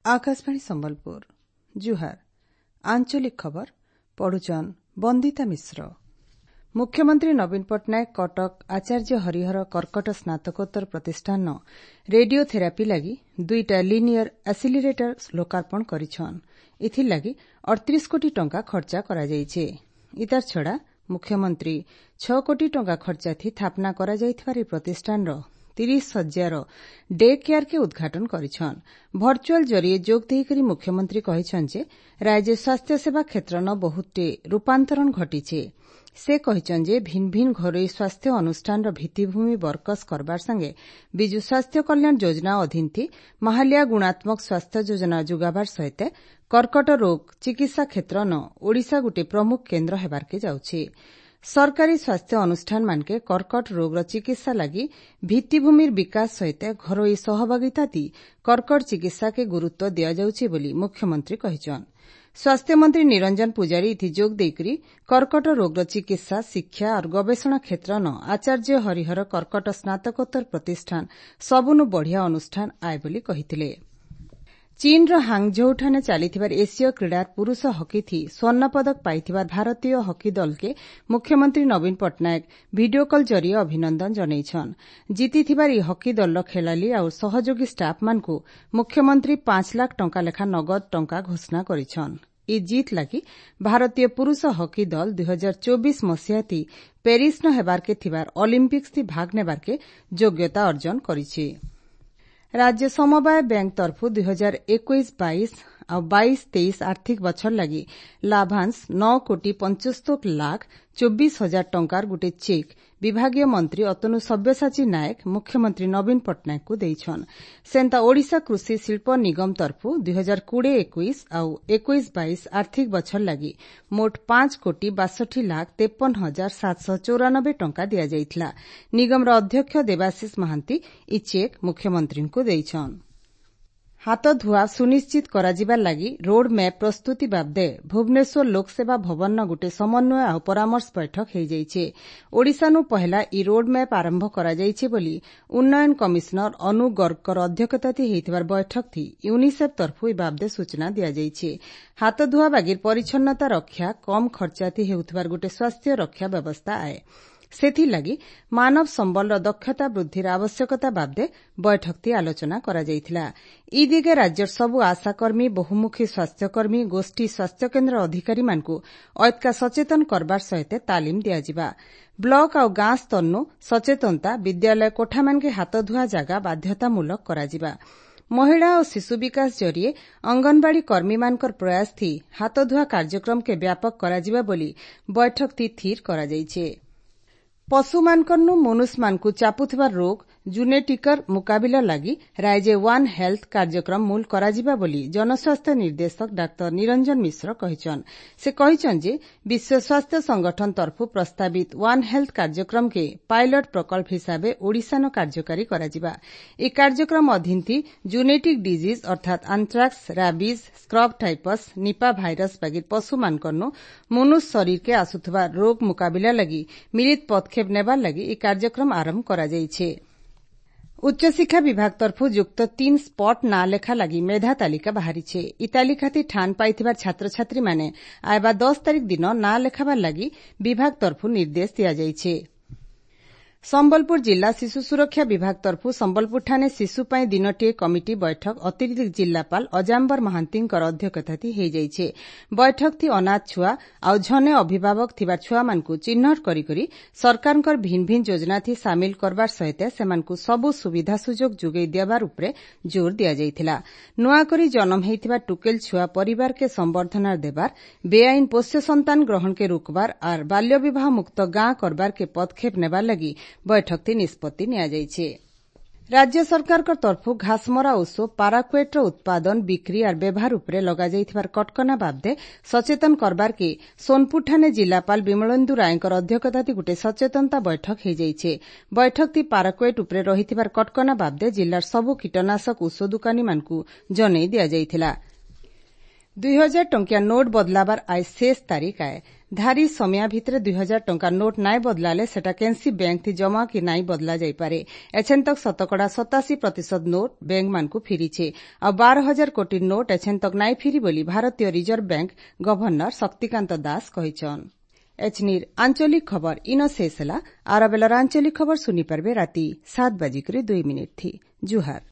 आकाशवाणी संबलपुर जुहार आंचलिक खबर पढ़ुचन बंदिता मिश्र। मुख्यमंत्री नवीन पट्टनायक कटक आचार्य हरिहर कर्कट स्नातकोत्तर प्रतिष्ठान रेडियोथेरापी लगी 2टा लिनियर एसिलिरेटर लोकार्पण करिछन। इथिलागी 38 कोटी टंका खर्चा करा जायछे। इतार छड़ा मुख्यमंत्री 6 कोटी टंका खर्चा थी स्थापना करा जायथिबार प्रतिष्ठान 30,000 डे केयर के उद्घाटन करिछन। भर्चुअल जरिए जोग देकरी मुख्यमंत्री कहिछन जे राज्य स्वास्थ्य सेवा क्षेत्र न बहुते रूपांतरण घटिछे। से कहिछन जे भिन्न भिन्न घरोई स्वास्थ्य अनुष्ठान भित्तिभूमि बरकस करबार संगे विजु स्वास्थ्य कल्याण योजना अधीन थी महालिया गुणात्मक स्वास्थ्य योजना जुगाबार सहित कर्कट रोग चिकित्सा क्षेत्र न ओडिशा गुटे प्रमुख केन्द्र हेबार के जाउछे। सरकारी स्वास्थ्य अनुष्ठान मानके कर्कट रोग चिकित्सा लगी भित्तिभूमिर विकास सहित घरोई सहभागिता दी कर्कट चिकित्सा के गुरुत्व दिया जाउछे बोली मुख्यमंत्री कहिछन। स्वास्थ्य मंत्री निरंजन पुजारी इथि जोग देकरी कर्कट रोग चिकित्सा शिक्षा और गवेषणा क्षेत्र न आचार्य हरिहर कर्कट स्नातकोत्तर प्रतिष्ठान सबुनु बढ़िया अनुष्ठान आए बोली कहिथिले। चीन हांगझोउठाने चलीथिबार एसीय क्रीड़ा पुरुष हकी थी स्वर्ण पदक पाइथिबार भारतीय हकी दल के मुख्यमंत्री नवीन पट्टनायक वीडियो कॉल जरिए अभिनंदन जनैछन। जीतिथिबार ई हकी दल खेलाली और सहयोगी स्टाफ मानकु मुख्यमंत्री 5 लाख टंका लेखा नगद टंका घोषणा करिछन। ई जीत लगी भारतीय पुरुष हकी दल 2024 मसीहा थी पेरिस न हेबार के थिबार ओलंपिक्स थी भाग नेबार के योग्यता अर्जन करिछे। राज्य समवाय बैंक तरफु 2021-22 और 22-23 आर्थिक बछर लगी लाभांश 9 कोटी 75 लाख 24 हजार टंकार गुटे चेक विभागीय मंत्री अतनु सब्यसाची नायक मुख्यमंत्री नवीन पट्टनायक को देइछन। सेंता ओडिशा कृषि शिल्प निगम तरफु 2020-21 और 21-22 आर्थिक बछर लगी मोट 5 कोटी 62 लाख 53 हजार 794 टंका दिया जाइथिला। निगमर अध्यक्ष देवाशीष महांती ई चेक मुख्यमंत्री को देइछन। हाथ धुआ सुनिश्चित कराजिबार लागि रोड मैप प्रस्तुति बाबदे भुवनेश्वर लोकसेवा भवन न गुटे समन्वय और परामर्श बैठक हो जाइछे। ओडिशानु पहला ई रोड मैप आरंभ करा जाइछे बोली उन्नयन कमिश्नर अनु गर्गकर अध्यक्षताथि हेइथिबार बैठक थी यूनिसेफ तरफु ई बाबदे सूचना दिया जाइछे। हाथ धुआ बागिर परिच्छन्नता रक्षा कम खर्चाथि हेउथिबार गुटे स्वास्थ्य रक्षा व्यवस्था आए। सेथिलागि मानव संबल दक्षता वृद्धिर आवश्यकता बाबदे बैठक ती आलोचना करा जाइथिला। ई दिगे राज्यर सबु आशाकर्मी बहुमुखी स्वास्थ्यकर्मी गोष्ठी स्वास्थ्य केन्द्र अधिकारी मानकु ऐतका सचेतन करबार सहित तालीम दियाजिबा। ब्लॉक और गां स्तरनु सचेतनता विद्यालय कोठा मानके हाथ धुआ जागा बाध्यतामूलक कराजिबा। महिला और शिशु विकास जरिए अंगनवाड़ी कर्मी मानकर प्रयास थी हाथ धुआ कार्यक्रम के व्यापक कराजिबा बोली बैठक थी थीर करा जाइछे। पशु मानकरनु मनुष्य मानकु चापुथिबार रोग जुनेटिकर मुकाबिला लागि राज्य वन हेल्थ कार्यक्रम मूल कराजिबा बोली जनस्वास्थ्य निर्देशक डाक्टर निरंजन मिश्र कहिछन। से कहिछन जे विश्व स्वास्थ्य संगठन तरफु प्रस्तावित वन हेल्थ कार्यक्रम के पायलट प्रकल्प हिसाबे ओडिशा न कार्यकारी कराजिबा। ई कार्यक्रम अधीन थी जुनेटिक डिजीज अर्थात anthrax rabies scrub typhus Nipah virus बागिर पशु मानकरनु मनुष्य शरीर के आसुथबा रोग मुकाबिला लागि मिलित पदक्षेप नेबार लागि ई कार्यक्रम आरंभ करा जाइछे। उच्च शिक्षा विभाग तरफु युक्त 3 स्पॉट ना लेखा लगी मेधा तालिका बाहरीछे। ई तालिकाथि ठान पाइथिबार छात्र छात्री माने आइबा 10 तारिख दिन ना लेखाबार लगी विभाग तरफु निर्देश दिया जाइछे। संबलपुर जिला शिशु सुरक्षा विभाग तरफु संबलपुर ठाणे शिशु पाई दिनटीय कमिटी बैठक अतिरिक्त जिल्लापाल अजाम्बर महांतींकर अध्यक्षताथि हो जाइछे। बैठक थी अनाथ छुआ और झने अभिभावक थिबार छुआ मानकु चिन्हट करी सरकारकर भिन्न भिन्न योजना थी सामिल करबार सहित सेमानकु सबु सुविधा सुजोग जुगेई देबार उपरे जोर दिया जाइथिला। नुआ करी जन्म हेइथिबा टुकेल छुआ परिवार के संवर्धनार देबार बेआईन पोष्य संतान ग्रहण के रुकबार और बाल्य विवाह मुक्त गां करबार के पदक्षेप नेबार लगी बैठक थी निष्पत्ति निया जाइछे। राज्य सरकार तरफु घासमरा ओषो पाराक्वेटर उत्पादन बिक्री और व्यवहार उपरे लगा जाइथिबार कटकना बाबदे सचेतन करबार के सोनपुर ठाणे जिलापाल विमलेन्दु रायकर अध्यक्षताथि गुटे सचेतनता बैठक हो जाइछे। बैठक थी पाराक्वेट उपरे रहिथिबार कटकना बाबदे जिल्लार सबु कीटनाशक ओषो दुकानी मानकु जनै दिया जाइथिला। 2000 टंकिया नोट बदलाबार आज शेष तारीख आए। धारी समय भितर 2000 टंका नोट नाई बदलाले सेटा केन्सी बैंक थी जमा कि नाई बदला जाइपारे। एछेन तक 87% नोट बैंक मानकु फिरीछे आ 12,000 कोटी नोट एछेन तक नाई फिरी बोली भारतीय reserve bank governor Shaktikanta Das कहिछन। एचनीर आंचलिक खबर इन शेष हला। आर बेलर आंचलिक खबर सुनी पारबे राति 7:02 थी। जुहार।